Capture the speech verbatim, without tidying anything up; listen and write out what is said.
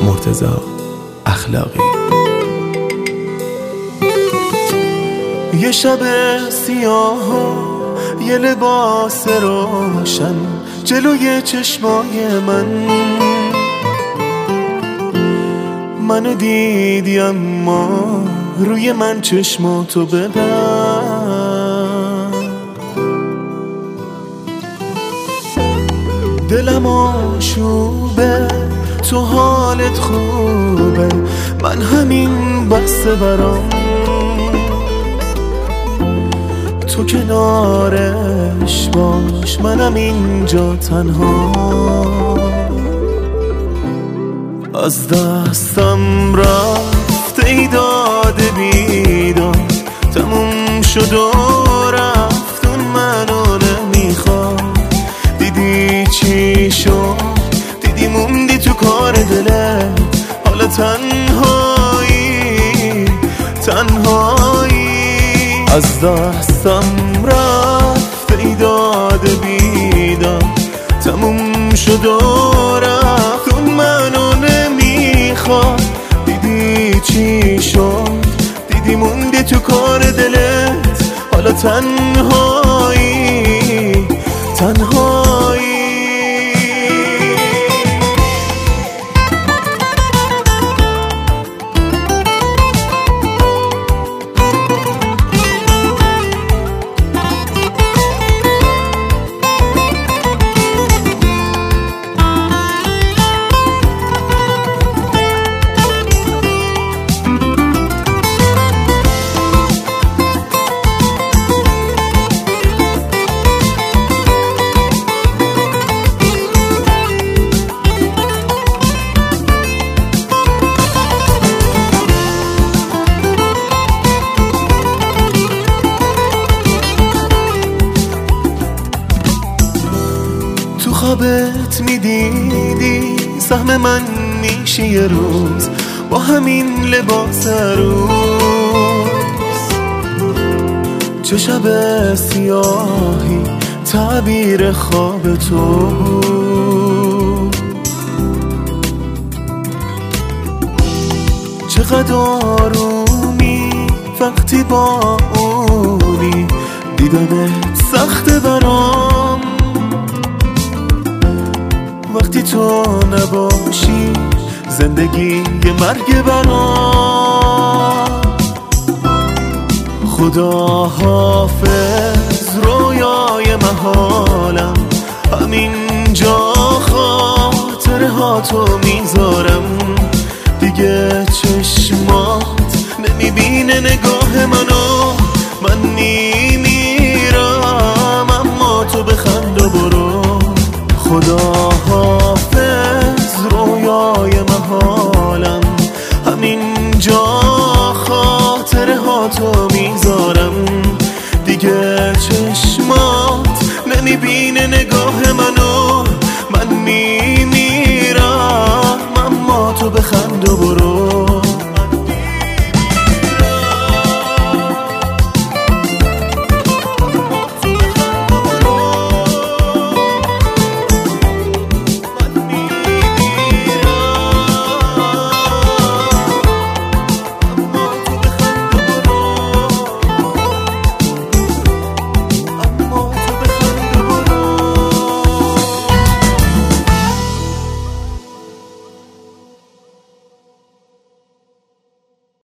مرتضی اخلاقی. یه شب سیاه و یه لباس روشن جلوی چشمای من، منو دیدی اما روی من چشماتو ببند. دلم آشوبه تو حالت خوبه، من همین بسته برام تو کنارش باش، منم اینجا تنها. از دستم رفت ای داد بیداد، تموم شد و رفت اون منو نمیخواد. دیدی چی شد؟ دیدی موندی تو کار دلت، حالا تنهایی تنهایی. از دستم رفت ای داد بیداد، تموم شد و رفت اون منو نمیخواد. دیدی چی شد؟ دیدی موندی تو کار دلت، حالا تنهایی تنهایی. خوابت میدیدی سهم من میشی یه روز با همین لباس روز. چه شب سیاهی تعبیر خواب تو بود، چقدر آرومی وقتی با اونی، دیدنت سخته برام. وقتی تو نباشی زندگی یه مرگ برام. خدا حافظ رویای محالم، همینجا خاطره ها تو میذارم. دیگه چشمات نمیبینه نگاه منو، من میمیرم اما تو بخند و برو. خدا